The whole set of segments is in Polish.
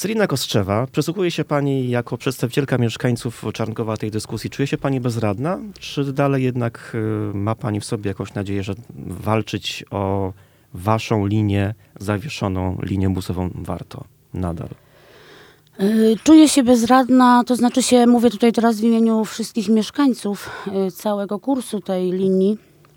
Celina Kostrzewa, przysłuchuje się pani jako przedstawicielka mieszkańców Czarnkowa tej dyskusji. Czuje się pani bezradna? Czy dalej jednak ma pani w sobie jakąś nadzieję, że walczyć o waszą linię, zawieszoną linię busową warto nadal? Czuję się bezradna, to znaczy mówię tutaj teraz w imieniu wszystkich mieszkańców całego kursu tej linii.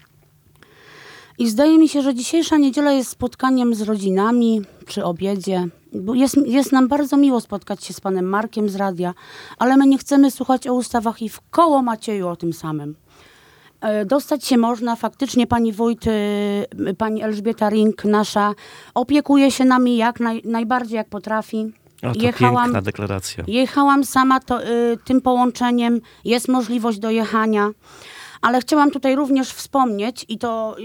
I zdaje mi się, że dzisiejsza niedziela jest spotkaniem z rodzinami przy obiedzie. Bo jest nam bardzo miło spotkać się z panem Markiem z radia, ale my nie chcemy słuchać o ustawach i w koło Macieju o tym samym. Dostać się można, faktycznie pani wójt, pani Elżbieta Ring nasza opiekuje się nami najbardziej jak potrafi. O, to piękna deklaracja. Jechałam sama tym połączeniem, jest możliwość dojechania. Ale chciałam tutaj również wspomnieć i to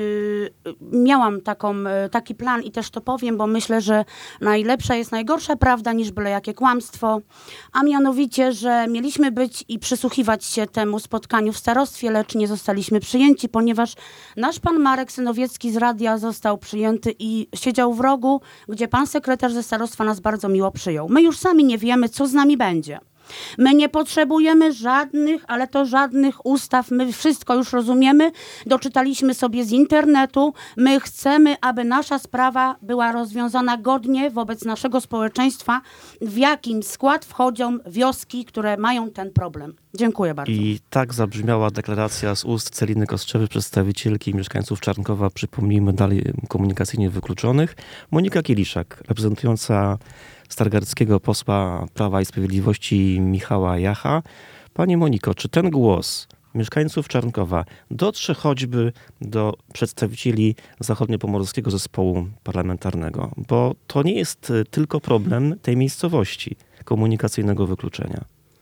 miałam taki plan i też to powiem, bo myślę, że najlepsza jest najgorsza prawda niż byle jakie kłamstwo. A mianowicie, że mieliśmy być i przysłuchiwać się temu spotkaniu w starostwie, lecz nie zostaliśmy przyjęci, ponieważ nasz pan Marek Synowiecki z radia został przyjęty i siedział w rogu, gdzie pan sekretarz ze starostwa nas bardzo miło przyjął. My już sami nie wiemy, co z nami będzie. My nie potrzebujemy żadnych ustaw, my wszystko już rozumiemy, doczytaliśmy sobie z internetu, my chcemy, aby nasza sprawa była rozwiązana godnie wobec naszego społeczeństwa, w jakim skład wchodzą wioski, które mają ten problem. Dziękuję bardzo. I tak zabrzmiała deklaracja z ust Celiny Kostrzewy, przedstawicielki mieszkańców Czarnkowa, przypomnijmy dalej komunikacyjnie wykluczonych. Monika Kieliszak, reprezentująca stargardzkiego posła Prawa i Sprawiedliwości Michała Jacha. Pani Moniko, czy ten głos mieszkańców Czarnkowa dotrze choćby do przedstawicieli Zachodniopomorskiego Zespołu Parlamentarnego? Bo to nie jest tylko problem tej miejscowości komunikacyjnego wykluczenia.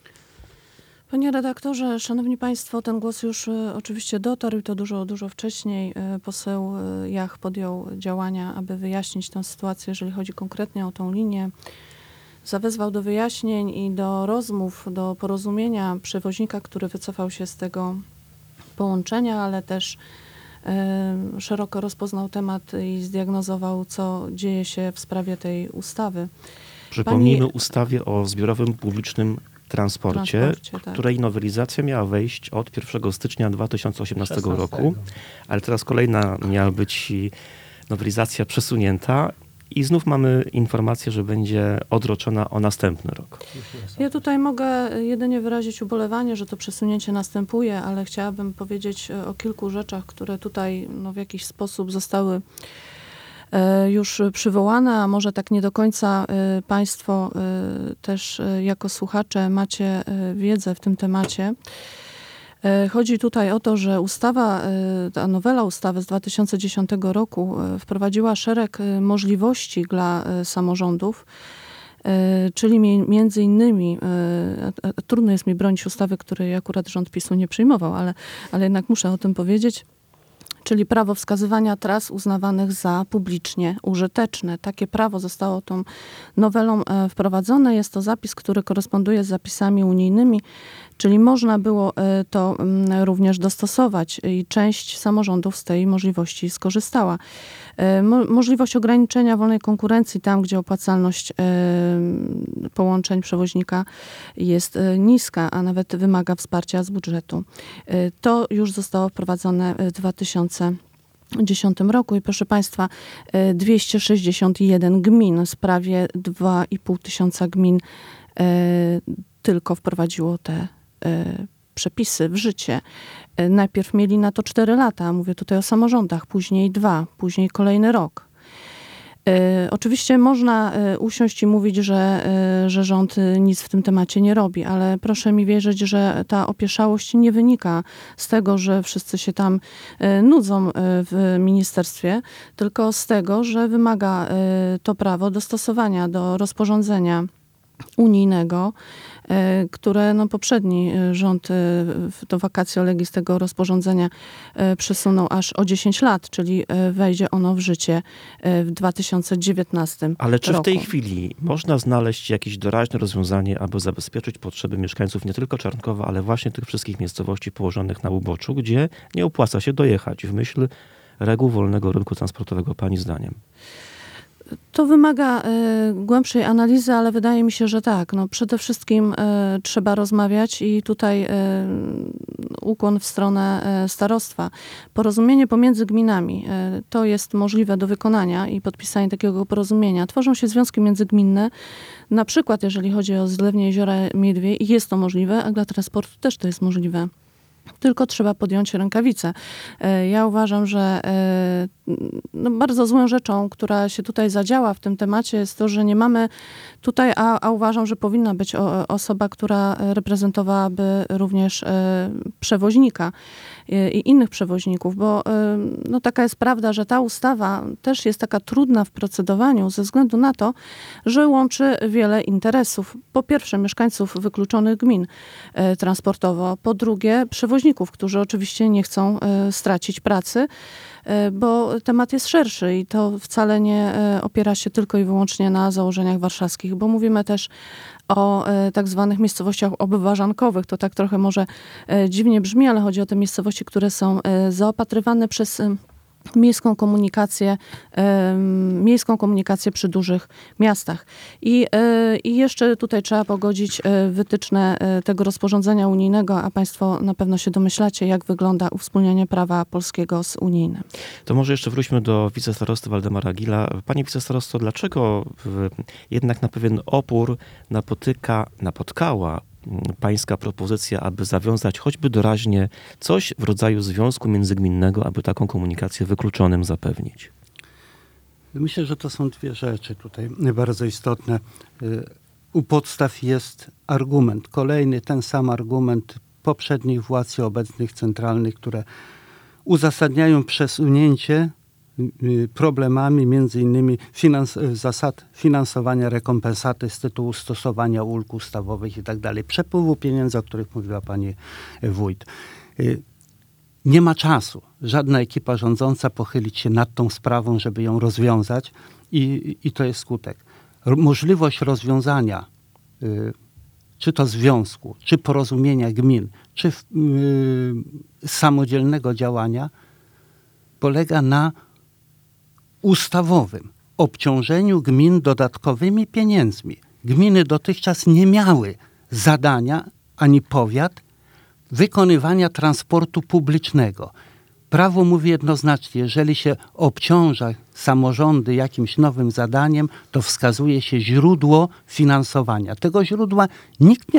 Panie redaktorze, szanowni państwo, ten głos już oczywiście dotarł i to dużo wcześniej. Poseł Jach podjął działania, aby wyjaśnić tę sytuację, jeżeli chodzi konkretnie o tą linię. Zawezwał do wyjaśnień i do rozmów, do porozumienia przewoźnika, który wycofał się z tego połączenia, ale też szeroko rozpoznał temat i zdiagnozował, co dzieje się w sprawie tej ustawy. Przypomnijmy ustawie o zbiorowym publicznym transporcie, której nowelizacja miała wejść od 1 stycznia 2018 roku, ale teraz kolejna miała być nowelizacja przesunięta i znów mamy informację, że będzie odroczona o następny rok. Ja tutaj mogę jedynie wyrazić ubolewanie, że to przesunięcie następuje, ale chciałabym powiedzieć o kilku rzeczach, które tutaj w jakiś sposób zostały już przywołane, a może tak nie do końca państwo też jako słuchacze macie wiedzę w tym temacie. Chodzi tutaj o to, że ta nowela ustawy z 2010 roku wprowadziła szereg możliwości dla samorządów, czyli między innymi, trudno jest mi bronić ustawy, której akurat rząd PiS-u nie przyjmował, ale jednak muszę o tym powiedzieć, czyli prawo wskazywania tras uznawanych za publicznie użyteczne. Takie prawo zostało tą nowelą wprowadzone. Jest to zapis, który koresponduje z zapisami unijnymi, czyli można było to również dostosować i część samorządów z tej możliwości skorzystała. Możliwość ograniczenia wolnej konkurencji tam, gdzie opłacalność połączeń przewoźnika jest niska, a nawet wymaga wsparcia z budżetu. To już zostało wprowadzone w 2010 roku i proszę państwa, 261 gmin z prawie 2,5 tysiąca gmin tylko wprowadziło te przepisy w życie. Najpierw mieli na to 4 lata, mówię tutaj o samorządach, później 2, później kolejny rok. Oczywiście można usiąść i mówić, że rząd nic w tym temacie nie robi, ale proszę mi wierzyć, że ta opieszałość nie wynika z tego, że wszyscy się tam nudzą w ministerstwie, tylko z tego, że wymaga to prawo dostosowania do rozporządzenia unijnego, które poprzedni rząd do vacatio legis tego rozporządzenia przesunął aż o 10 lat, czyli wejdzie ono w życie w 2019 roku. Ale czy w tej chwili można znaleźć jakieś doraźne rozwiązanie, aby zabezpieczyć potrzeby mieszkańców nie tylko Czarnkowa, ale właśnie tych wszystkich miejscowości położonych na uboczu, gdzie nie opłaca się dojechać w myśl reguł wolnego rynku transportowego, pani zdaniem? To wymaga głębszej analizy, ale wydaje mi się, że tak. No, przede wszystkim trzeba rozmawiać i tutaj ukłon w stronę starostwa. Porozumienie pomiędzy gminami to jest możliwe do wykonania i podpisanie takiego porozumienia. Tworzą się związki międzygminne, na przykład jeżeli chodzi o zlewnie jeziora Miedwie i jest to możliwe, a dla transportu też to jest możliwe. Tylko trzeba podjąć rękawice. Ja uważam, że bardzo złą rzeczą, która się tutaj zadziała w tym temacie, jest to, że nie mamy tutaj, a uważam, że powinna być osoba, która reprezentowałaby również przewoźnika i innych przewoźników, bo taka jest prawda, że ta ustawa też jest taka trudna w procedowaniu ze względu na to, że łączy wiele interesów. Po pierwsze mieszkańców wykluczonych gmin transportowo, po drugie przewoźników, którzy oczywiście nie chcą stracić pracy, bo temat jest szerszy i to wcale nie opiera się tylko i wyłącznie na założeniach warszawskich, bo mówimy też o tak zwanych miejscowościach obwarzankowych. To tak trochę może dziwnie brzmi, ale chodzi o te miejscowości, które są zaopatrywane przez miejską komunikację przy dużych miastach. I jeszcze tutaj trzeba pogodzić wytyczne tego rozporządzenia unijnego, a państwo na pewno się domyślacie, jak wygląda uwspólnianie prawa polskiego z unijnym. To może jeszcze wróćmy do wicestarosty Waldemara Gila. Panie wicestarosto, dlaczego jednak na pewien opór napotkała pańska propozycja, aby zawiązać choćby doraźnie coś w rodzaju związku międzygminnego, aby taką komunikację wykluczonym zapewnić? Myślę, że to są dwie rzeczy tutaj bardzo istotne. U podstaw jest argument, kolejny ten sam argument poprzednich władz i obecnych centralnych, które uzasadniają przesunięcie problemami między innymi zasad finansowania rekompensaty z tytułu stosowania ulg ustawowych i tak dalej. Przepływu pieniędzy, o których mówiła pani wójt. Nie ma czasu. Żadna ekipa rządząca pochylić się nad tą sprawą, żeby ją rozwiązać i to jest skutek. Możliwość rozwiązania czy to związku, czy porozumienia gmin, czy samodzielnego działania polega na ustawowym obciążeniu gmin dodatkowymi pieniędzmi. Gminy dotychczas nie miały zadania, ani powiat, wykonywania transportu publicznego. Prawo mówi jednoznacznie, jeżeli się obciąża samorządy jakimś nowym zadaniem, to wskazuje się źródło finansowania. Tego źródła nikt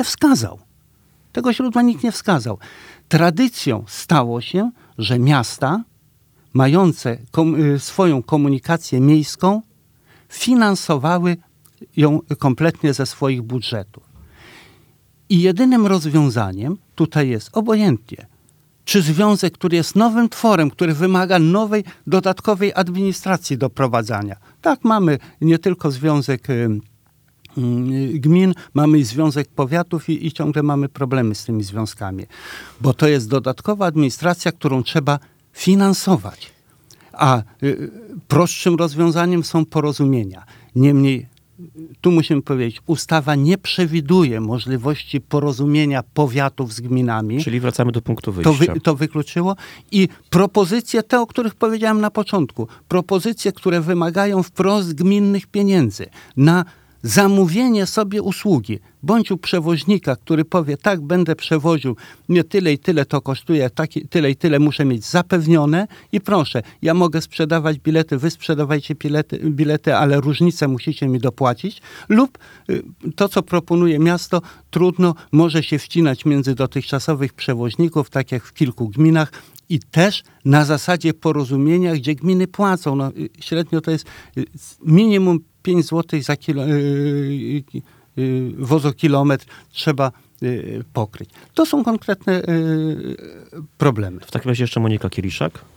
nie wskazał. Tradycją stało się, że miasta mające swoją komunikację miejską finansowały ją kompletnie ze swoich budżetów. I jedynym rozwiązaniem tutaj jest obojętnie, czy związek, który jest nowym tworem, który wymaga nowej, dodatkowej administracji do prowadzenia. Tak, mamy nie tylko związek gmin, mamy i związek powiatów i ciągle mamy problemy z tymi związkami, bo to jest dodatkowa administracja, którą trzeba finansować. A prostszym rozwiązaniem są porozumienia. Niemniej, tu musimy powiedzieć, ustawa nie przewiduje możliwości porozumienia powiatów z gminami. Czyli wracamy do punktu wyjścia. To wykluczyło. I propozycje te, o których powiedziałem na początku, propozycje, które wymagają wprost gminnych pieniędzy na zamówienie sobie usługi, bądź u przewoźnika, który powie, tak, będę przewoził, nie tyle i tyle to kosztuje, tyle i tyle muszę mieć zapewnione i proszę, ja mogę sprzedawać bilety, wy sprzedawajcie bilety, ale różnicę musicie mi dopłacić, lub to, co proponuje miasto, trudno, może się wcinać między dotychczasowych przewoźników, tak jak w kilku gminach, i też na zasadzie porozumienia, gdzie gminy płacą. No, średnio to jest minimum 5 zł za wozokilometr trzeba pokryć. To są konkretne problemy. W takim razie jeszcze Monika Kieliszak.